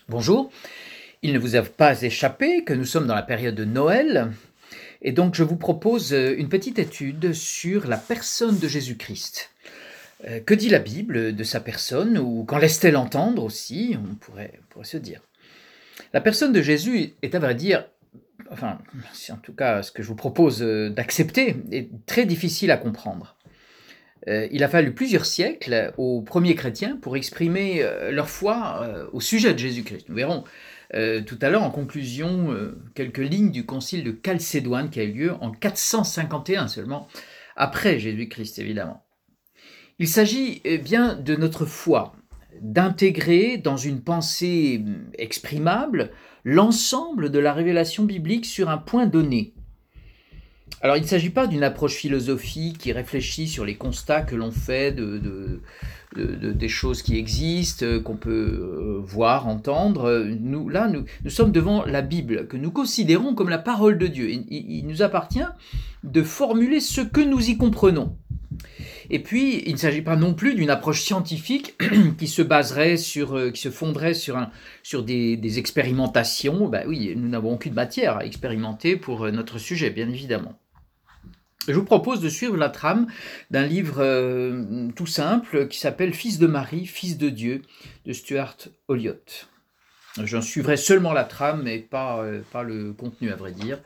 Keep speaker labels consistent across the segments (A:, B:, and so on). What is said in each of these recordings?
A: Bonjour, il ne vous a pas échappé que nous sommes dans la période de Noël, et donc je vous propose une petite étude sur la personne de Jésus-Christ. Que dit la Bible de sa personne, ou qu'en laisse-t-elle entendre aussi, on pourrait se dire. La personne de Jésus est à vrai dire, enfin, c'est en tout cas ce que je vous propose d'accepter, est très difficile à comprendre. Il a fallu plusieurs siècles aux premiers chrétiens pour exprimer leur foi au sujet de Jésus-Christ. Nous verrons tout à l'heure en conclusion quelques lignes du concile de Chalcédoine qui a eu lieu en 451 seulement, après Jésus-Christ évidemment. Il s'agit bien de notre foi, d'intégrer dans une pensée exprimable l'ensemble de la révélation biblique sur un point donné. Alors, il ne s'agit pas d'une approche philosophique qui réfléchit sur les constats que l'on fait des choses qui existent, qu'on peut voir, entendre. Nous sommes devant la Bible, que nous considérons comme la parole de Dieu. Il nous appartient de formuler ce que nous y comprenons. Et puis, il ne s'agit pas non plus d'une approche scientifique qui se baserait qui se fonderait sur des expérimentations. Ben oui, nous n'avons aucune matière à expérimenter pour notre sujet, bien évidemment. Je vous propose de suivre la trame d'un livre tout simple qui s'appelle « Fils de Marie, Fils de Dieu » de Stuart Olyott. J'en suivrai seulement la trame, mais pas le contenu à vrai dire.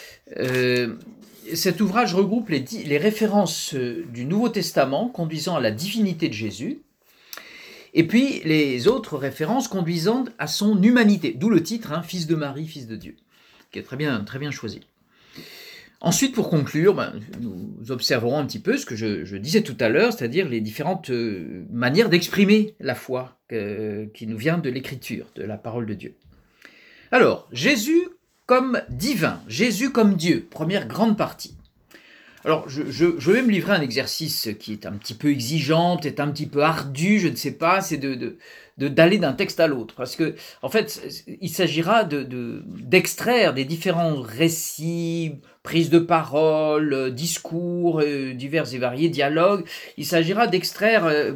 A: Cet ouvrage regroupe les références du Nouveau Testament conduisant à la divinité de Jésus, et puis les autres références conduisant à son humanité, d'où le titre, Fils de Marie, Fils de Dieu, qui est très bien choisi. Ensuite, pour conclure, nous observerons un petit peu ce que je disais tout à l'heure, c'est-à-dire les différentes manières d'exprimer la foi qui nous vient de l'Écriture, de la parole de Dieu. Alors, Jésus comme divin, Jésus comme Dieu, première grande partie. Alors, je vais me livrer à un exercice qui est un petit peu exigeant, peut-être un petit peu ardu, je ne sais pas, c'est d'aller d'un texte à l'autre. Parce que, en fait, il s'agira d'extraire des différents récits, prises de parole, discours divers et variés, dialogues. Il s'agira d'extraire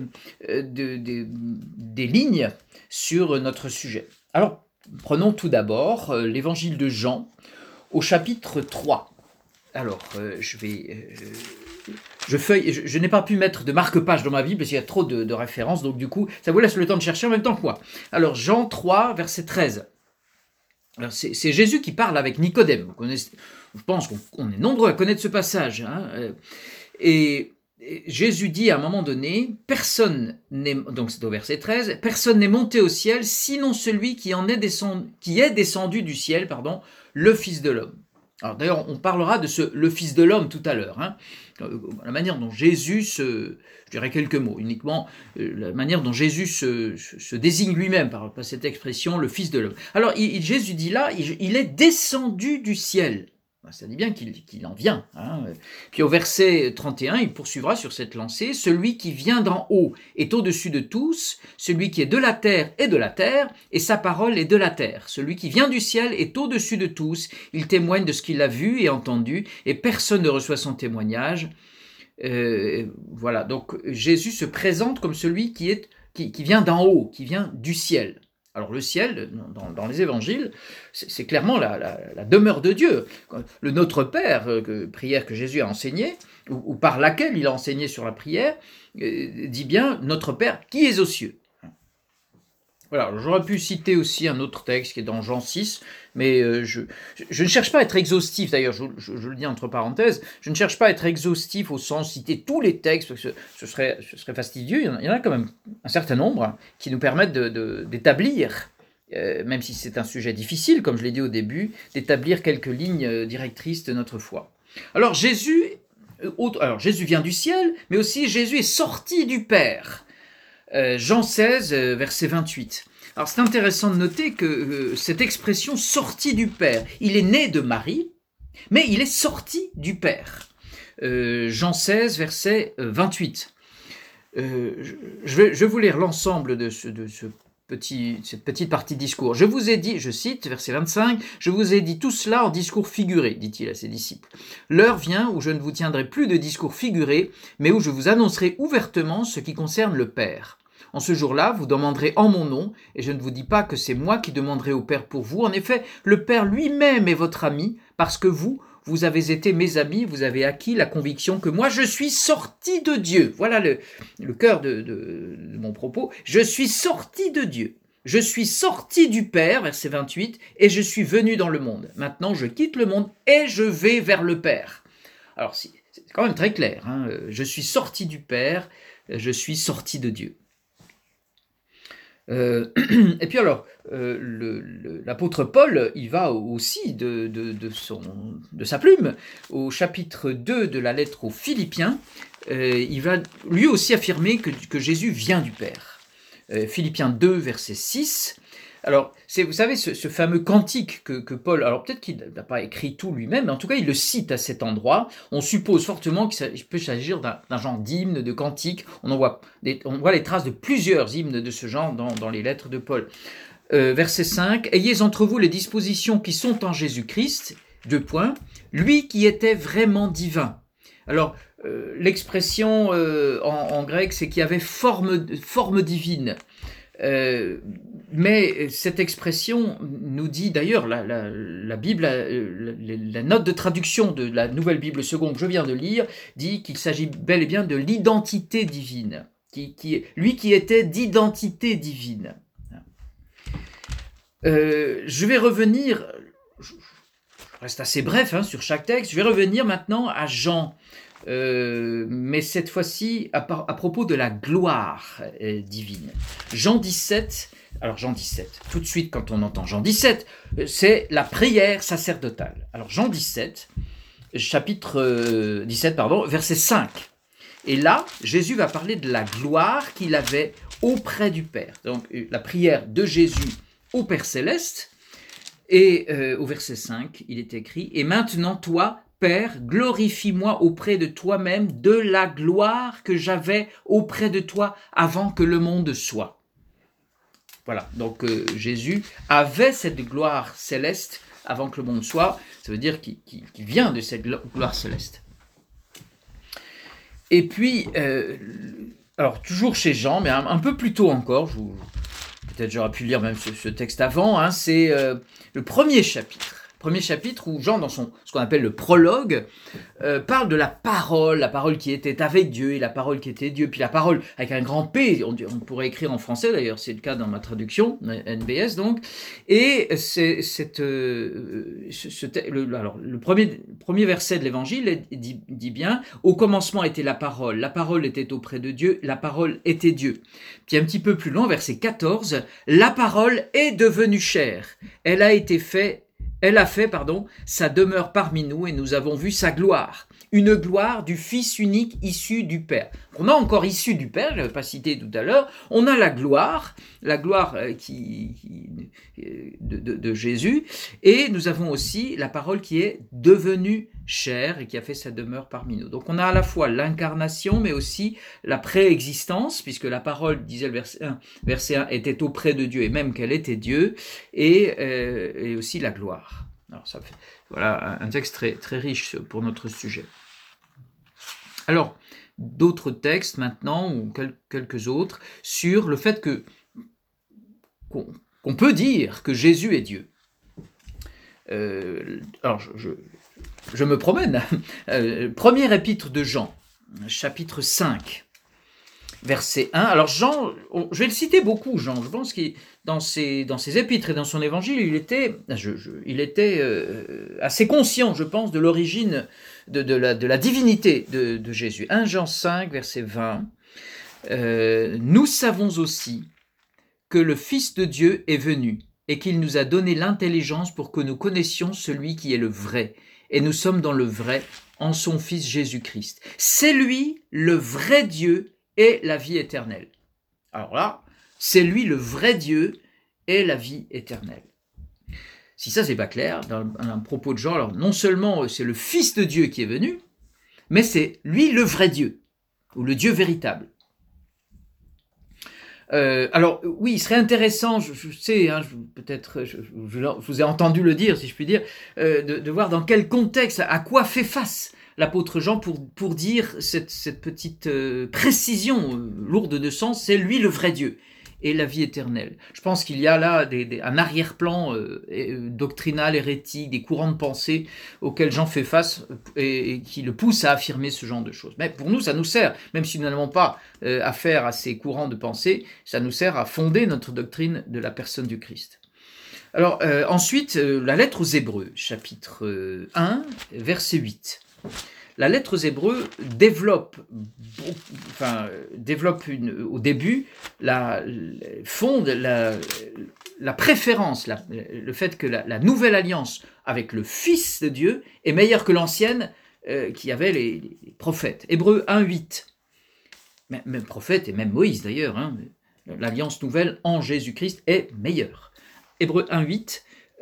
A: des lignes sur notre sujet. Alors, prenons tout d'abord l'évangile de Jean au chapitre 3. Alors, je n'ai pas pu mettre de marque-page dans ma Bible parce qu'il y a trop de références, donc du coup, ça vous laisse le temps de chercher en même temps que moi. Alors, Jean 3, verset 13. Alors, c'est Jésus qui parle avec Nicodème. Je pense qu'on est nombreux à connaître ce passage. Et Jésus dit à un moment donné, donc c'est au verset 13, personne n'est monté au ciel, sinon celui qui est descendu du ciel, le Fils de l'homme. Alors d'ailleurs, on parlera de le Fils de l'homme tout à l'heure. La manière dont Jésus je dirais quelques mots, uniquement la manière dont Jésus se désigne lui-même par cette expression, le Fils de l'homme. Alors Jésus dit là, il est descendu du ciel. Ça dit bien qu'il en vient. Puis au verset 31, il poursuivra sur cette lancée. Celui qui vient d'en haut est au-dessus de tous. Celui qui est de la terre est de la terre, et sa parole est de la terre. Celui qui vient du ciel est au-dessus de tous. Il témoigne de ce qu'il a vu et entendu, et personne ne reçoit son témoignage. Voilà, donc Jésus se présente comme celui qui vient d'en haut, qui vient du ciel. Alors le ciel, dans les évangiles, c'est clairement la demeure de Dieu. Le Notre Père, prière que Jésus a enseignée, ou par laquelle il a enseigné sur la prière, dit bien « Notre Père qui est aux cieux ». Voilà, j'aurais pu citer aussi un autre texte qui est dans Jean 6, mais je ne cherche pas à être exhaustif, d'ailleurs, je le dis entre parenthèses, je ne cherche pas à être exhaustif au sens de citer tous les textes, parce que ce serait fastidieux, il y en a quand même un certain nombre qui nous permettent d'établir, même si c'est un sujet difficile, comme je l'ai dit au début, d'établir quelques lignes directrices de notre foi. Alors Jésus vient du ciel, mais aussi Jésus est sorti du Père. Jean 16, verset 28. Alors c'est intéressant de noter que cette expression « sorti du Père », il est né de Marie, mais il est sorti du Père. Jean 16, verset 28. Je vais vous lire l'ensemble de cette petite partie de discours. Je vous ai dit, je cite, verset 25, « Je vous ai dit tout cela en discours figuré, dit-il à ses disciples. L'heure vient où je ne vous tiendrai plus de discours figurés, mais où je vous annoncerai ouvertement ce qui concerne le Père. En ce jour-là, vous demanderez en mon nom, et je ne vous dis pas que c'est moi qui demanderai au Père pour vous. En effet, le Père lui-même est votre ami, parce que vous avez été mes amis, vous avez acquis la conviction que moi, je suis sorti de Dieu. Voilà le cœur de mon propos. Je suis sorti de Dieu. Je suis sorti du Père, verset 28, et je suis venu dans le monde. Maintenant, je quitte le monde et je vais vers le Père. Alors, c'est quand même très clair. Hein. Je suis sorti du Père, je suis sorti de Dieu. Et puis alors, l'apôtre Paul, il va aussi de sa plume, au chapitre 2 de la lettre aux Philippiens, il va lui aussi affirmer que Jésus vient du Père. Philippiens 2, verset 6. Alors, vous savez, ce fameux cantique que Paul, alors peut-être qu'il n'a pas écrit tout lui-même, mais en tout cas, il le cite à cet endroit. On suppose fortement qu'il peut s'agir d'un genre d'hymne, de cantique. On voit les traces de plusieurs hymnes de ce genre dans les lettres de Paul. Verset 5, « Ayez entre vous les dispositions qui sont en Jésus-Christ, » lui qui était vraiment divin. Alors, l'expression en grec, c'est qu'il y avait forme divine. Mais cette expression nous dit d'ailleurs, la Bible, la note de traduction de la Nouvelle Bible seconde que je viens de lire, dit qu'il s'agit bel et bien de l'identité divine, lui qui était d'identité divine. Je vais revenir, je reste assez bref sur chaque texte, je vais revenir maintenant à Jean, mais cette fois-ci à propos de la gloire divine. Jean 17, tout de suite quand on entend Jean 17, c'est la prière sacerdotale. Alors Jean 17, chapitre 17, verset 5. Et là, Jésus va parler de la gloire qu'il avait auprès du Père. Donc la prière de Jésus au Père Céleste, et au verset 5, il est écrit « Et maintenant, toi, Père, glorifie-moi auprès de toi-même de la gloire que j'avais auprès de toi avant que le monde soit. » Voilà, donc Jésus avait cette gloire céleste avant que le monde soit, ça veut dire qu'il vient de cette gloire céleste. Et puis, alors toujours chez Jean, mais un peu plus tôt encore, peut-être j'aurais pu lire même ce texte avant, c'est le premier chapitre où Jean, dans ce qu'on appelle le prologue, parle de la parole qui était avec Dieu et la parole qui était Dieu, puis la parole avec un grand P, on pourrait écrire en français d'ailleurs, c'est le cas dans ma traduction, NBS donc, et le premier verset de l'évangile dit bien « Au commencement était la parole était auprès de Dieu, la parole était Dieu ». Puis un petit peu plus loin, verset 14, « La parole est devenue chair, elle a fait sa demeure parmi nous et nous avons vu sa gloire, une gloire du Fils unique issu du Père. » On a encore issu du Père, je ne l'avais pas cité tout à l'heure, on a la gloire de Jésus, et nous avons aussi la parole qui est devenue chair et qui a fait sa demeure parmi nous. Donc on a à la fois l'incarnation, mais aussi la préexistence, puisque la parole, disait le verset 1, était auprès de Dieu, et même qu'elle était Dieu, et aussi la gloire. Alors ça fait, voilà un texte très, très riche pour notre sujet. Alors, d'autres textes maintenant, ou quelques autres, sur le fait qu'on peut dire que Jésus est Dieu. Alors, je me promène. Première épître de Jean, chapitre 5, verset 1. Alors Jean, je vais le citer beaucoup, Jean. Je pense que dans ses épîtres et dans son évangile, il était assez conscient, je pense, de l'origine de la divinité de Jésus. 1 Jean 5, verset 20. Nous savons aussi que le Fils de Dieu est venu et qu'il nous a donné l'intelligence pour que nous connaissions celui qui est le vrai. Et nous sommes dans le vrai en son Fils Jésus-Christ. C'est lui le vrai Dieu et la vie éternelle. Alors là, c'est lui le vrai Dieu et la vie éternelle. Si ça c'est pas clair, dans un propos de Jean, alors non seulement c'est le Fils de Dieu qui est venu, mais c'est lui le vrai Dieu, ou le Dieu véritable. Alors oui, il serait intéressant, je sais, peut-être je vous ai entendu le dire, si je puis dire, de voir dans quel contexte, à quoi fait face l'apôtre Jean pour dire cette petite précision lourde de sens, c'est lui le vrai Dieu et la vie éternelle. Je pense qu'il y a là un arrière-plan doctrinal, hérétique, des courants de pensée auxquels Jean fait face et qui le poussent à affirmer ce genre de choses. Mais pour nous, ça nous sert, même si nous n'avons pas affaire à ces courants de pensée, ça nous sert à fonder notre doctrine de la personne du Christ. Alors ensuite, la lettre aux Hébreux, chapitre 1, verset 8. La lettre aux Hébreux développe au début, fonde la préférence, le fait que la nouvelle alliance avec le Fils de Dieu est meilleure que l'ancienne qui avait les prophètes. Hébreux 1, 8. Même prophète et même Moïse d'ailleurs, hein, l'alliance nouvelle en Jésus-Christ est meilleure. Hébreux 1, 8.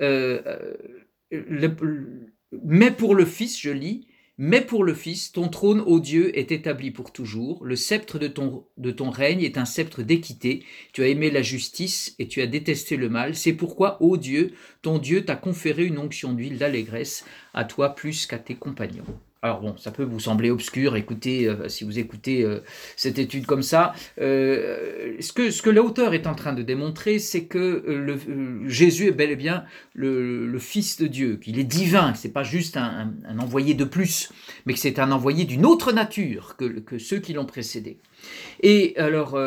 A: Mais pour le Fils, je lis, mais pour le Fils, ton trône, ô Dieu, est établi pour toujours. Le sceptre de ton règne est un sceptre d'équité. Tu as aimé la justice et tu as détesté le mal. C'est pourquoi, ô Dieu, ton Dieu t'a conféré une onction d'huile d'allégresse, à toi plus qu'à tes compagnons. Alors bon, ça peut vous sembler obscur, écoutez, si vous écoutez cette étude comme ça. Ce que l'auteur est en train de démontrer, c'est que Jésus est bel et bien le Fils de Dieu, qu'il est divin, que ce n'est pas juste un envoyé de plus, mais que c'est un envoyé d'une autre nature que ceux qui l'ont précédé. Et alors,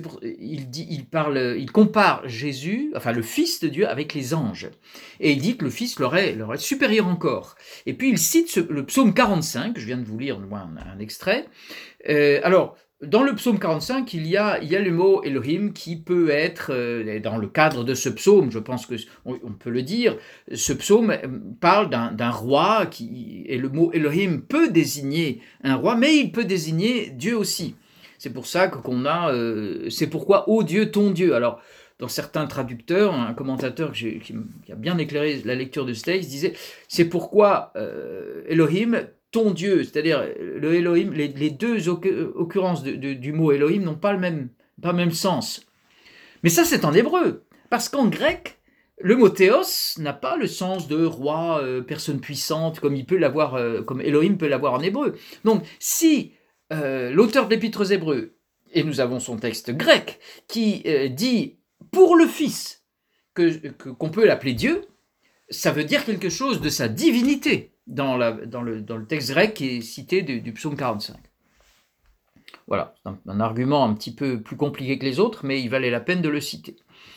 A: il compare Jésus, enfin le Fils de Dieu, avec les anges. Et il dit que le Fils leur est supérieur encore. Et puis il cite le psaume 45, je viens de vous lire un extrait. Alors, dans le psaume 45, il y a le mot Elohim qui peut être, dans le cadre de ce psaume, je pense qu'on peut le dire, ce psaume parle d'un roi, et le mot Elohim peut désigner un roi, mais il peut désigner Dieu aussi. C'est pour ça c'est pourquoi, ô Dieu, ton Dieu. Alors, dans certains traducteurs, un commentateur qui a bien éclairé la lecture de ce texte disait, c'est pourquoi Elohim, ton Dieu, c'est-à-dire le Elohim, les deux occurrences du mot Elohim n'ont pas le même sens. Mais ça, c'est en hébreu, parce qu'en grec, le mot théos n'a pas le sens de roi, personne puissante, comme Elohim peut l'avoir en hébreu. Donc, si l'auteur de l'Épître aux Hébreux, et nous avons son texte grec, qui dit pour le Fils qu'on peut l'appeler Dieu, ça veut dire quelque chose de sa divinité dans le texte grec qui est cité du psaume 45. Voilà, c'est un argument un petit peu plus compliqué que les autres, mais il valait la peine de le citer.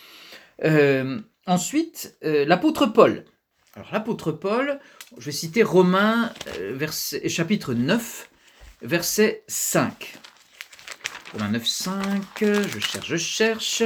A: Ensuite, l'apôtre Paul. Alors l'apôtre Paul, je vais citer Romains chapitre 9, verset 5. Romains 9, 5, je cherche.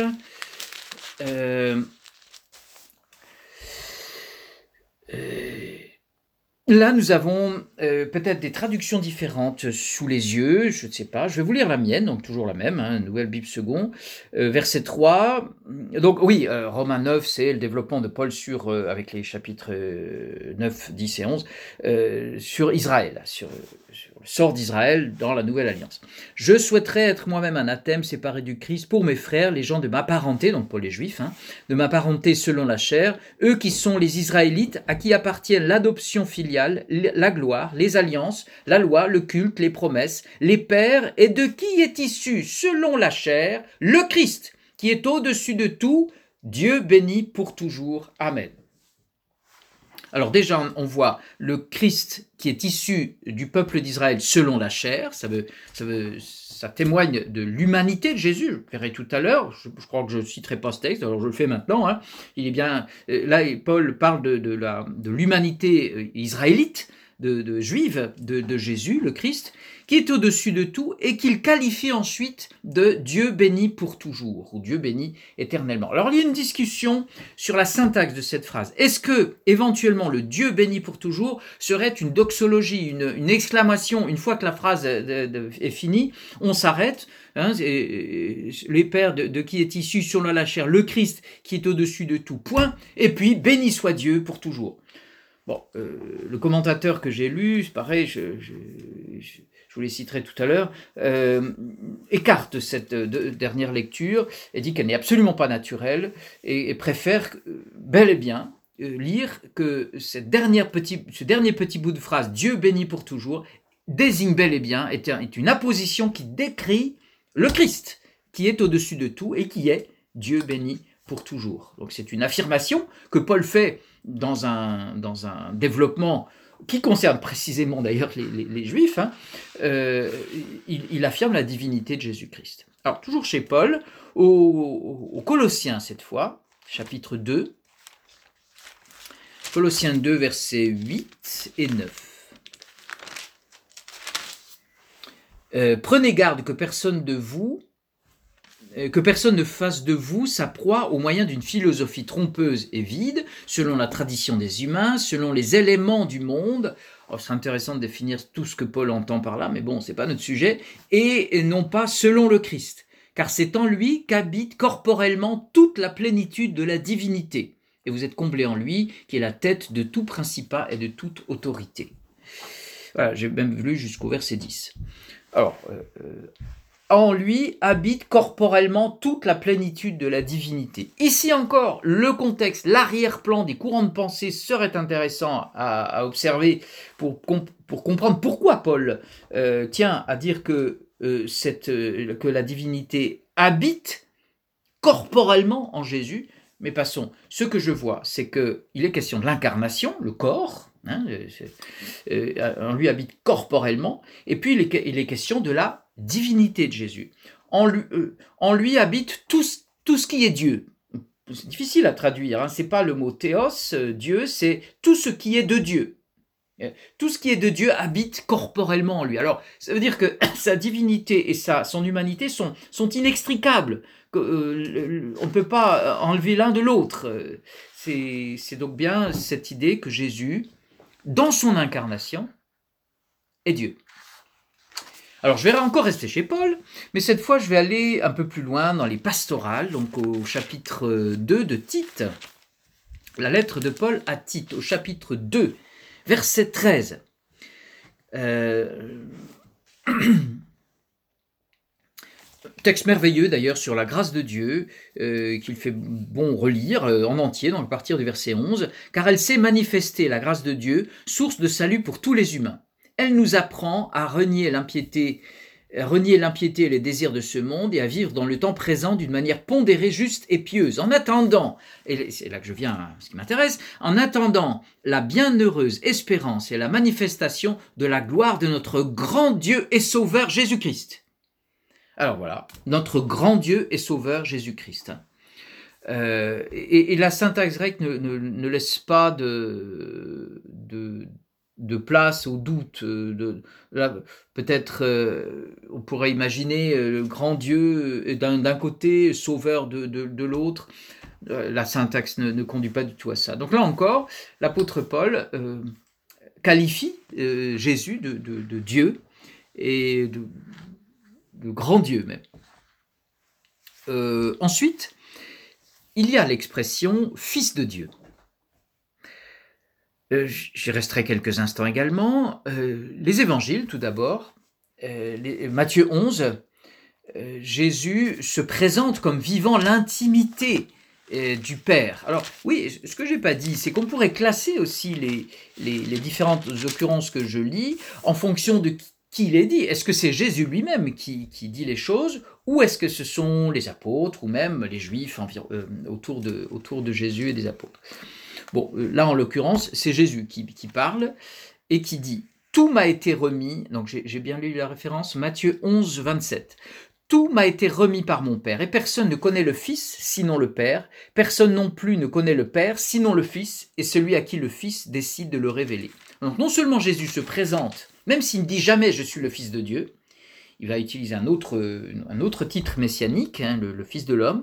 A: Là, nous avons peut-être des traductions différentes sous les yeux, je ne sais pas. Je vais vous lire la mienne, donc toujours la même, Nouvelle Bible Second, verset 3. Donc oui, Romains 9, c'est le développement de Paul avec les chapitres 9, 10 et 11, sur Israël, sur le sort d'Israël dans la Nouvelle Alliance. Je souhaiterais être moi-même anathème, séparé du Christ, pour mes frères, les gens de ma parenté, donc Paul est juif, de ma parenté selon la chair, eux qui sont les Israélites, à qui appartiennent l'adoption filiale, la gloire, les alliances, la loi, le culte, les promesses, les pères, et de qui est issu, selon la chair, le Christ, qui est au-dessus de tout, Dieu béni pour toujours. Amen. Alors déjà, on voit le Christ qui est issu du peuple d'Israël selon la chair, ça témoigne de l'humanité de Jésus, je le verrai tout à l'heure, je crois que je ne citerai pas ce texte, alors je le fais maintenant. Il est bien, là, Paul parle de l'humanité israélite, de juive de Jésus, le Christ, qui est au-dessus de tout et qu'il qualifie ensuite de Dieu béni pour toujours, ou Dieu béni éternellement. Alors il y a une discussion sur la syntaxe de cette phrase. Est-ce que, éventuellement, le Dieu béni pour toujours serait une doxologie, une exclamation, une fois que la phrase est finie, on s'arrête, les pères de qui est issu selon la chair, le Christ qui est au-dessus de tout, point, et puis béni soit Dieu pour toujours. Bon, le commentateur que j'ai lu, c'est pareil, je vous les citerai tout à l'heure, écarte cette dernière lecture et dit qu'elle n'est absolument pas naturelle et préfère bel et bien lire que ce dernier petit bout de phrase « Dieu béni pour toujours » désigne bel et bien, est une apposition qui décrit le Christ, qui est au-dessus de tout et qui est Dieu béni pour toujours. Donc c'est une affirmation que Paul fait dans un développement qui concerne précisément d'ailleurs les Juifs. Il affirme la divinité de Jésus-Christ. Alors toujours chez Paul, aux Colossiens cette fois, chapitre 2, Colossiens 2, versets 8 et 9. Prenez garde que personne ne fasse de vous sa proie au moyen d'une philosophie trompeuse et vide, selon la tradition des humains, selon les éléments du monde. C'est intéressant de définir tout ce que Paul entend par là, mais bon, c'est pas notre sujet. Et non pas selon le Christ, car c'est en lui qu'habite corporellement toute la plénitude de la divinité. Et vous êtes comblés en lui, qui est la tête de tout principat et de toute autorité. Voilà, j'ai même lu jusqu'au verset 10. Alors, en lui habite corporellement toute la plénitude de la divinité. Ici encore, le contexte, l'arrière-plan des courants de pensée serait intéressant à observer pour comprendre pourquoi Paul tient à dire que la divinité habite corporellement en Jésus. Mais passons, ce que je vois, c'est qu'il est question de l'incarnation, le corps, en lui habite corporellement, et puis il est question de la divinité de Jésus. En lui habite tout ce qui est Dieu. C'est difficile à traduire, c'est pas le mot théos, Dieu, c'est tout ce qui est de Dieu. Tout ce qui est de Dieu habite corporellement en lui. Alors, ça veut dire que sa divinité et son humanité sont inextricables. On ne peut pas enlever l'un de l'autre. C'est donc bien cette idée que Jésus, dans son incarnation, est Dieu. Alors, je vais encore rester chez Paul, mais cette fois, je vais aller un peu plus loin dans les pastorales, donc au chapitre 2 de Tite. La lettre de Paul à Tite, au chapitre 2, verset 13. Texte merveilleux d'ailleurs sur la grâce de Dieu, qu'il fait bon relire en entier, donc à partir du verset 11, car elle s'est manifestée, la grâce de Dieu, source de salut pour tous les humains. Elle nous apprend à renier l'impiété et les désirs de ce monde et à vivre dans le temps présent d'une manière pondérée, juste et pieuse. En attendant, et c'est là que je viens à ce qui m'intéresse, en attendant la bienheureuse espérance et la manifestation de la gloire de notre grand Dieu et Sauveur Jésus-Christ. Alors voilà, notre grand Dieu et Sauveur Jésus-Christ. Et la syntaxe grecque ne laisse pas de place au doute. Peut-être on pourrait imaginer le grand Dieu d'un côté, Sauveur de l'autre. La syntaxe ne conduit pas du tout à ça. Donc là encore, l'apôtre Paul qualifie Jésus de Dieu et de grand Dieu même. Ensuite, il y a l'expression « fils de Dieu ». J'y resterai quelques instants également. Les évangiles, tout d'abord. Matthieu 11, Jésus se présente comme vivant l'intimité du Père. Alors oui, ce que je n'ai pas dit, c'est qu'on pourrait classer aussi les différentes occurrences que je lis en fonction de qui il est dit. Est-ce que c'est Jésus lui-même qui dit les choses, ou est-ce que ce sont les apôtres, ou même les Juifs autour de Jésus et des apôtres? Bon, là en l'occurrence, c'est Jésus qui parle et qui dit « Tout m'a été remis », donc j'ai bien lu la référence, Matthieu 11, 27. « Tout m'a été remis par mon Père, et personne ne connaît le Fils sinon le Père, personne non plus ne connaît le Père sinon le Fils, et celui à qui le Fils décide de le révéler. » Donc non seulement Jésus se présente, même s'il ne dit jamais « je suis le Fils de Dieu », il va utiliser un autre titre messianique, le Fils de l'homme,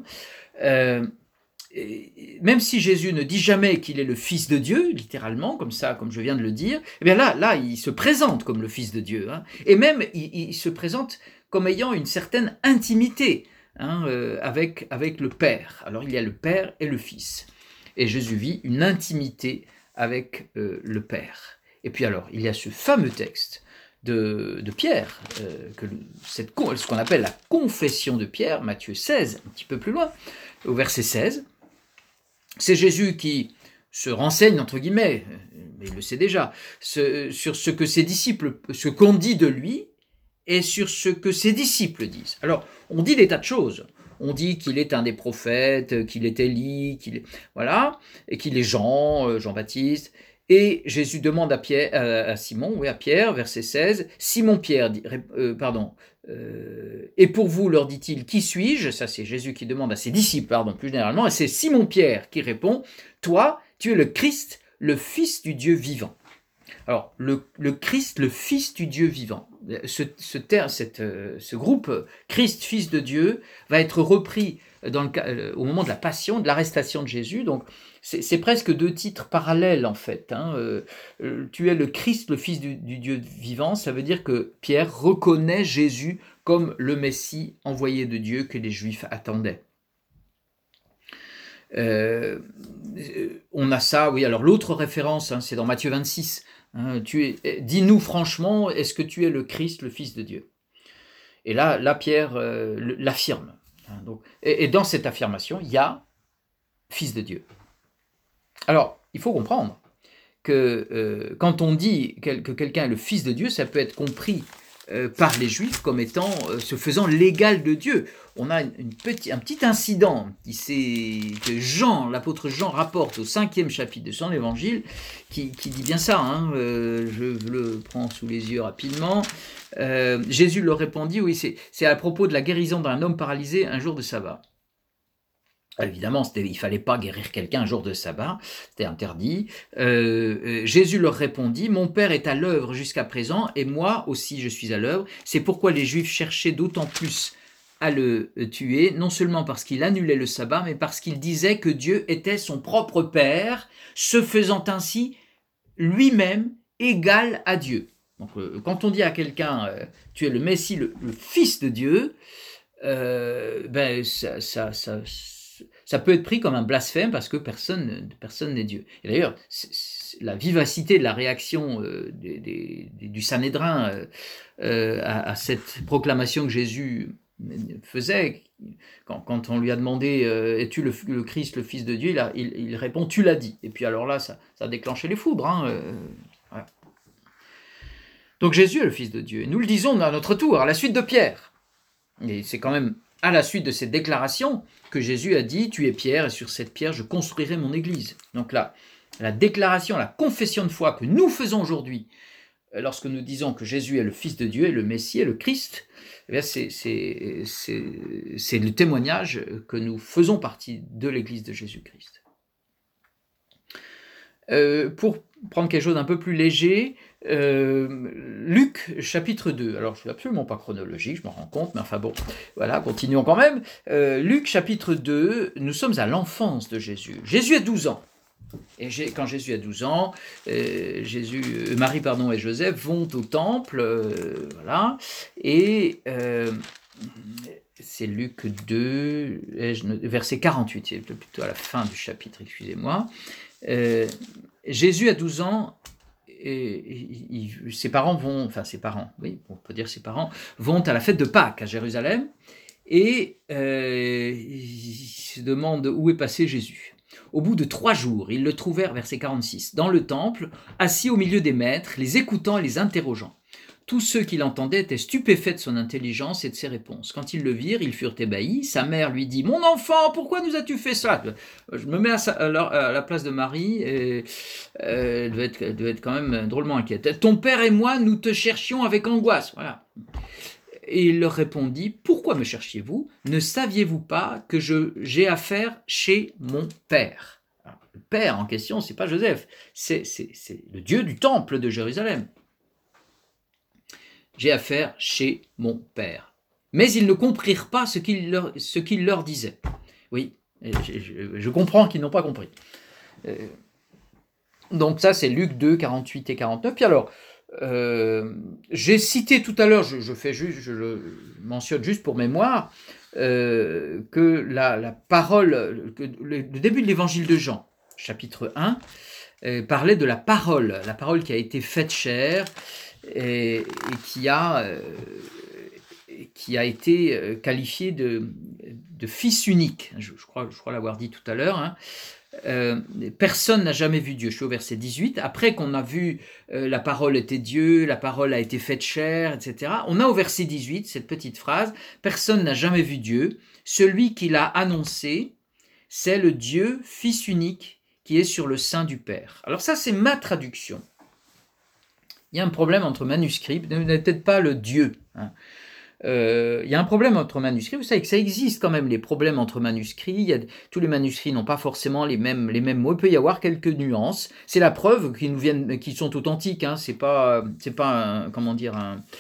A: même si Jésus ne dit jamais qu'il est le Fils de Dieu, littéralement, comme ça, comme je viens de le dire, eh bien là, il se présente comme le Fils de Dieu, et même il se présente comme ayant une certaine intimité avec le Père. Alors il y a le Père et le Fils, et Jésus vit une intimité avec le Père. Et puis alors, il y a ce fameux texte de Pierre, ce qu'on appelle la confession de Pierre, Matthieu 16, un petit peu plus loin, au verset 16. C'est Jésus qui se renseigne, entre guillemets, mais il le sait déjà, sur ce que ses disciples, ce qu'on dit de lui, et sur ce que ses disciples disent. Alors, on dit des tas de choses. On dit qu'il est un des prophètes, qu'il est Élie, voilà, et qu'il est Jean, Jean-Baptiste. Et Jésus demande à Pierre, à Simon, oui, à Pierre, verset 16, Simon Pierre, et pour vous, leur dit-il, qui suis-je? Ça, c'est Jésus qui demande à ses disciples, plus généralement, et c'est Simon Pierre qui répond, toi, tu es le Christ, le Fils du Dieu vivant. Alors, le Christ, le Fils du Dieu vivant, ce groupe Christ, Fils de Dieu, va être repris au moment de la passion, de l'arrestation de Jésus. Donc, c'est presque deux titres parallèles, en fait. Tu es le Christ, le Fils du Dieu vivant. Ça veut dire que Pierre reconnaît Jésus comme le Messie envoyé de Dieu que les Juifs attendaient. On a ça, oui. Alors, l'autre référence, c'est dans Matthieu 26. Dis-nous franchement, est-ce que tu es le Christ, le Fils de Dieu? Et là Pierre l'affirme. Et dans cette affirmation, il y a Fils de Dieu. Alors, il faut comprendre que quand on dit que quelqu'un est le Fils de Dieu, ça peut être compris par les Juifs comme étant se faisant l'égal de Dieu. On a un petit incident que l'apôtre Jean rapporte au 5e chapitre de son évangile, qui dit bien ça, je le prends sous les yeux rapidement. Jésus leur répondit, oui, c'est à propos de la guérison d'un homme paralysé un jour de sabbat. Évidemment, il ne fallait pas guérir quelqu'un un jour de sabbat, c'était interdit. Jésus leur répondit, « Mon Père est à l'œuvre jusqu'à présent, et moi aussi je suis à l'œuvre. C'est pourquoi les Juifs cherchaient d'autant plus à le tuer, non seulement parce qu'il annulait le sabbat, mais parce qu'il disait que Dieu était son propre Père, se faisant ainsi lui-même égal à Dieu. » Donc, quand on dit à quelqu'un « Tu es le Messie, le Fils de Dieu », ça peut être pris comme un blasphème parce que personne n'est Dieu. Et d'ailleurs, la vivacité de la réaction du Sanhédrin à cette proclamation que Jésus faisait, quand on lui a demandé « Es-tu le Christ, le Fils de Dieu ?» il répond « Tu l'as dit ». Et puis alors là, ça a déclenché les foudres. Voilà. Donc Jésus est le Fils de Dieu. Et nous le disons à notre tour, à la suite de Pierre. Et c'est quand même à la suite de cette déclaration que Jésus a dit « Tu es Pierre, et sur cette pierre, je construirai mon église ». Donc là, la déclaration, la confession de foi que nous faisons aujourd'hui, lorsque nous disons que Jésus est le Fils de Dieu, et le Messie, et le Christ, c'est le témoignage que nous faisons partie de l'église de Jésus-Christ. Pour prendre quelque chose d'un peu plus léger, Luc chapitre 2, alors je ne suis absolument pas chronologique, je m'en rends compte, mais enfin bon, voilà, continuons quand même. Luc chapitre 2, nous sommes à l'enfance de Jésus. Jésus a 12 ans. Et quand Jésus a 12 ans, Marie et Joseph vont au temple, voilà, et c'est Luc 2, verset 48, c'est plutôt à la fin du chapitre, excusez-moi. Jésus a 12 ans, et ses parents vont à la fête de Pâques à Jérusalem, et ils se demandent où est passé Jésus. Au bout de 3 jours, ils le trouvèrent, verset 46, dans le temple, assis au milieu des maîtres, les écoutant et les interrogeant. Tous ceux qui l'entendaient étaient stupéfaits de son intelligence et de ses réponses. Quand ils le virent, ils furent ébahis. Sa mère lui dit « Mon enfant, pourquoi nous as-tu fait cela ?» Je me mets à la place de Marie, et elle devait être quand même drôlement inquiète. « Ton père et moi, nous te cherchions avec angoisse. » Voilà. Et il leur répondit « Pourquoi me cherchiez-vous? Ne saviez-vous pas que j'ai affaire chez mon père ?» Alors, le père en question, ce n'est pas Joseph, c'est le Dieu du temple de Jérusalem. J'ai affaire chez mon père. Mais ils ne comprirent pas ce qu'il leur disait. Oui, je comprends qu'ils n'ont pas compris. Donc ça, c'est Luc 2, 48 et 49. Puis alors, j'ai cité tout à l'heure, je le mentionne juste pour mémoire, que la parole, que le début de l'évangile de Jean, chapitre 1, parlait de la parole qui a été faite chair, et qui a été qualifié de fils unique. Je crois l'avoir dit tout à l'heure. Personne n'a jamais vu Dieu. Je suis au verset 18. Après qu'on a vu la parole était Dieu, la parole a été faite chair, etc. On a au verset 18 cette petite phrase, personne n'a jamais vu Dieu. Celui qui l'a annoncé, c'est le Dieu, Fils unique, qui est sur le sein du Père. Alors ça, c'est ma traduction. Il y a un problème entre manuscrits, peut-être pas le Dieu. Hein. Il y a un problème entre manuscrits, vous savez que ça existe quand même, les problèmes entre manuscrits, tous les manuscrits n'ont pas forcément les mêmes mots, il peut y avoir quelques nuances, c'est la preuve qu'ils sont authentiques, hein. C'est pas un, comment dire,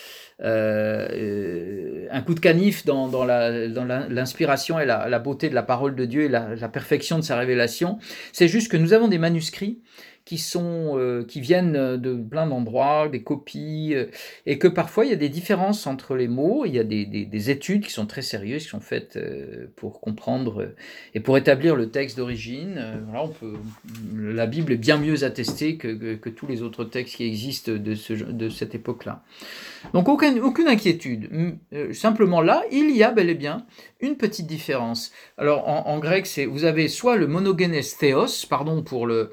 A: un coup de canif dans l'inspiration et la beauté de la parole de Dieu et la perfection de sa révélation, c'est juste que nous avons des manuscrits qui viennent de plein d'endroits, des copies, et que parfois il y a des différences entre les mots, il y a des études qui sont très sérieuses, qui sont faites pour comprendre et pour établir le texte d'origine. Voilà, la Bible est bien mieux attestée que tous les autres textes qui existent de cette époque-là. Donc aucune inquiétude. Simplement là, il y a bel et bien une petite différence. Alors en grec, vous avez soit le monogenes theos, pardon pour le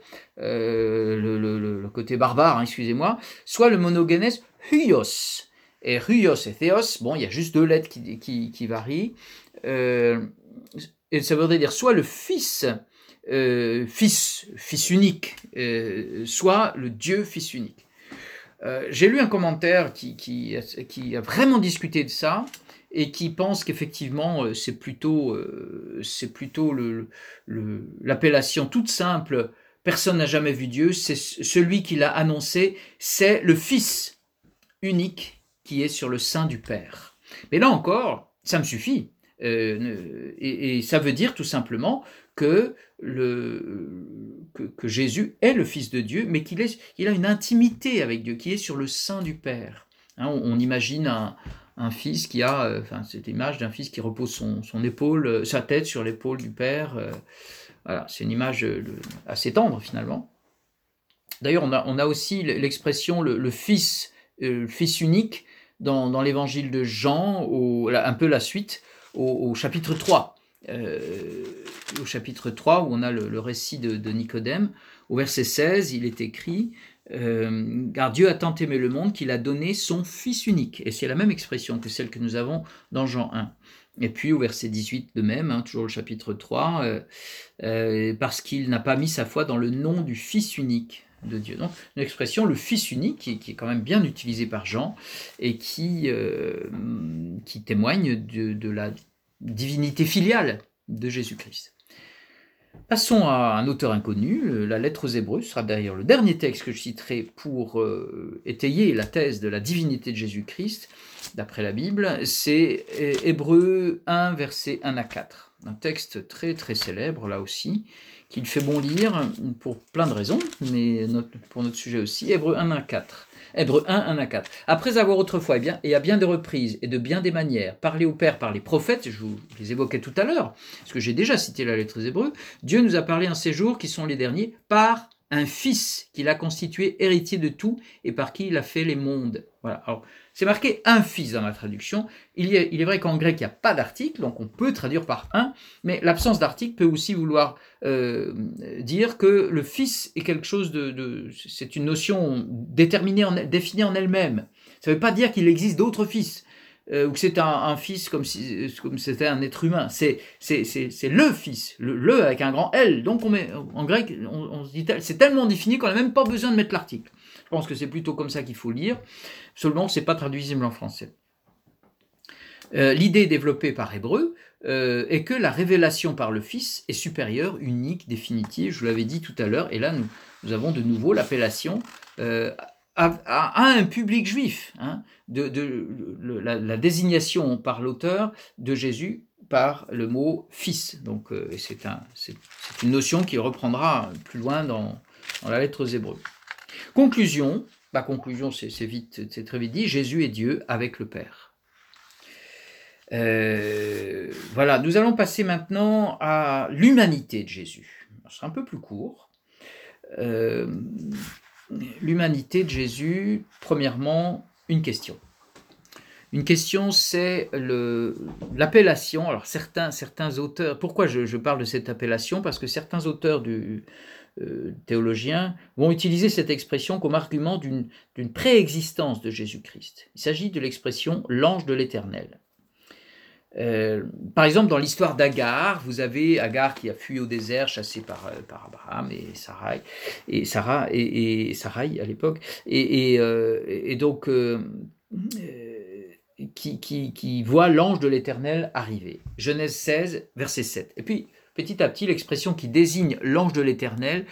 A: côté barbare, hein, excusez-moi, soit le monogenes huios. Et huios et theos, bon, il y a juste deux lettres qui varient. Et ça voudrait dire soit le fils unique, soit le Dieu fils unique. J'ai lu un commentaire qui a vraiment discuté de ça et qui pense qu'effectivement c'est plutôt l'appellation toute simple, personne n'a jamais vu Dieu, c'est celui qui l'a annoncé, c'est le Fils unique qui est sur le sein du Père. Mais là encore, ça me suffit. Et ça veut dire tout simplement que Jésus est le Fils de Dieu, mais qu'il a une intimité avec Dieu, qui est sur le sein du Père. Hein, on imagine un fils qui a, cette image d'un fils qui repose son épaule, sa tête sur l'épaule du Père. Voilà, c'est une image assez tendre finalement. D'ailleurs, on a aussi l'expression le Fils unique dans l'évangile de Jean, un peu la suite, au chapitre 3. Au chapitre 3, où on a le récit de Nicodème, au verset 16, il est écrit « Car Dieu a tant aimé le monde qu'il a donné son Fils unique ». Et c'est la même expression que celle que nous avons dans Jean 1. Et puis au verset 18 de même, hein, toujours le chapitre 3, parce qu'il n'a pas mis sa foi dans le nom du Fils unique de Dieu. Donc une expression, le Fils unique, qui est quand même bien utilisée par Jean, et qui témoigne de la divinité filiale de Jésus-Christ. Passons à un auteur inconnu, la lettre aux Hébreux, ce sera d'ailleurs le dernier texte que je citerai pour étayer la thèse de la divinité de Jésus-Christ, d'après la Bible, c'est Hébreux 1, versets 1 à 4. Un texte très très célèbre là aussi, qu'il fait bon lire pour plein de raisons, mais pour notre sujet aussi, Hébreux 1 à 4. Hébreux 1, 1 à 4. Après avoir autrefois, et à bien des reprises et de bien des manières, parlé au Père par les prophètes, je vous les évoquais tout à l'heure, parce que j'ai déjà cité la lettre aux Hébreux, Dieu nous a parlé en ces jours qui sont les derniers par un Fils qu'il a constitué héritier de tout et par qui il a fait les mondes. Voilà. Alors, c'est marqué un Fils dans ma traduction. Il est vrai qu'en grec, il n'y a pas d'article, donc on peut traduire par un, mais l'absence d'article peut aussi vouloir dire que le Fils est quelque chose c'est une notion définie en elle-même. Ça ne veut pas dire qu'il existe d'autres fils, ou que c'est un fils comme c'était un être humain. C'est le Fils, le avec un grand L. Donc en grec, on se dit, c'est tellement défini qu'on n'a même pas besoin de mettre l'article. Je pense que c'est plutôt comme ça qu'il faut lire. Seulement, ce n'est pas traduisible en français. L'idée développée par Hébreux est que la révélation par le Fils est supérieure, unique, définitive, je vous l'avais dit tout à l'heure, et là nous avons de nouveau l'appellation à un public juif, hein, la désignation par l'auteur de Jésus par le mot Fils. Donc c'est une notion qui reprendra plus loin dans la lettre aux Hébreux. Conclusion, c'est très vite dit, Jésus est Dieu avec le Père. Voilà, nous allons passer maintenant à l'humanité de Jésus. Ce sera un peu plus court. L'humanité de Jésus, premièrement, une question. Une question, c'est l'appellation. Alors certains auteurs, pourquoi je parle de cette appellation? Parce que certains auteurs théologiens vont utiliser cette expression comme argument d'une préexistence de Jésus-Christ. Il s'agit de l'expression « l'ange de l'Éternel ». Par exemple, dans l'histoire d'Agar, vous avez Agar qui a fui au désert, chassée par Abraham et Sarai à l'époque, et donc qui voit l'ange de l'Éternel arriver. Genèse 16, verset 7. Et puis, petit à petit, l'expression qui désigne l'ange de l'Éternel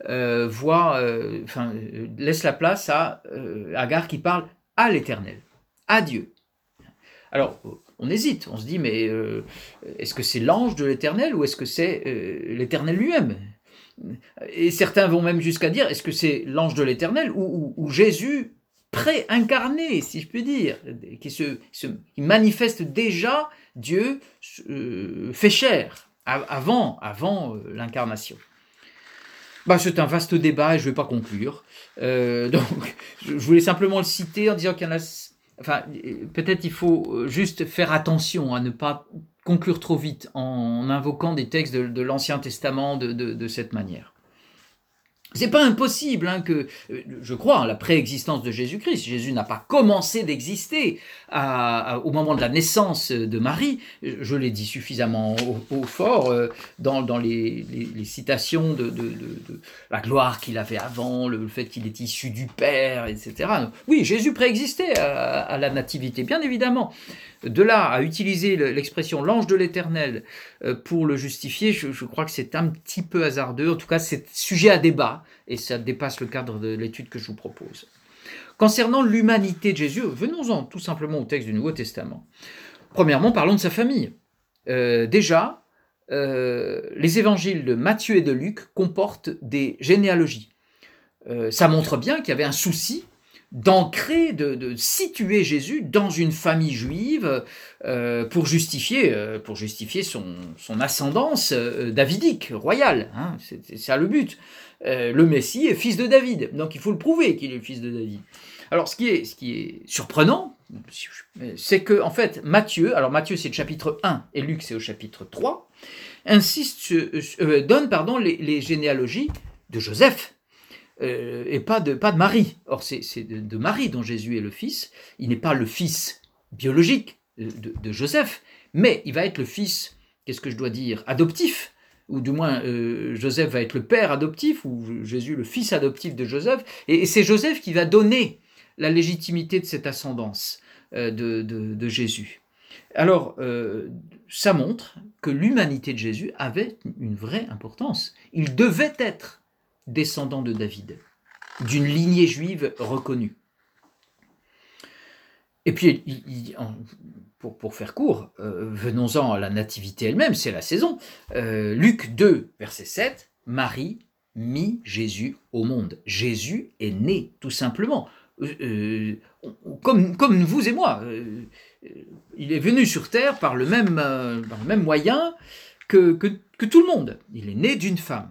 A: laisse la place à Agar qui parle à l'Éternel, à Dieu. Alors, on hésite, on se dit, mais est-ce que c'est l'ange de l'Éternel ou est-ce que c'est l'Éternel lui-même? Et certains vont même jusqu'à dire, est-ce que c'est l'ange de l'Éternel ou Jésus pré-incarné, si je puis dire, qui manifeste déjà Dieu fait chair avant l'incarnation. C'est un vaste débat et je ne vais pas conclure. Donc, je voulais simplement le citer en disant qu'il y en a... Enfin, peut-être il faut juste faire attention à ne pas conclure trop vite en invoquant des textes de l'Ancien Testament de cette manière. C'est pas impossible que, je crois, la préexistence de Jésus-Christ. Jésus n'a pas commencé d'exister au moment de la naissance de Marie. Je l'ai dit suffisamment au fort dans les citations de la gloire qu'il avait avant, le fait qu'il est issu du Père, etc. Oui, Jésus préexistait à la nativité, bien évidemment. De là à utiliser l'expression « l'ange de l'Éternel » pour le justifier, je crois que c'est un petit peu hasardeux. En tout cas, c'est sujet à débat et ça dépasse le cadre de l'étude que je vous propose. Concernant l'humanité de Jésus, venons-en tout simplement au texte du Nouveau Testament. Premièrement, parlons de sa famille. Les évangiles de Matthieu et de Luc comportent des généalogies. Ça montre bien qu'il y avait un souci d'ancrer, de situer Jésus dans une famille juive pour justifier son ascendance davidique, royale. C'est ça le but. Le Messie est fils de David, donc il faut le prouver qu'il est le fils de David. Alors ce qui est surprenant, c'est que en fait Matthieu c'est le chapitre 1 et Luc c'est au chapitre 3, donne les généalogies de Joseph. Et pas de Marie. Or, c'est de Marie dont Jésus est le fils. Il n'est pas le fils biologique de Joseph, mais il va être le fils, qu'est-ce que je dois dire, adoptif, ou du moins Joseph va être le père adoptif, ou Jésus le fils adoptif de Joseph, et c'est Joseph qui va donner la légitimité de cette ascendance de Jésus. Alors, ça montre que l'humanité de Jésus avait une vraie importance. Il devait être descendant de David, d'une lignée juive reconnue. Et puis, pour faire court, venons-en à la nativité elle-même, c'est la saison. Luc 2, verset 7, Marie mit Jésus au monde. Jésus est né, tout simplement. Comme vous et moi. Il est venu sur terre par le même moyen que tout le monde. Il est né d'une femme.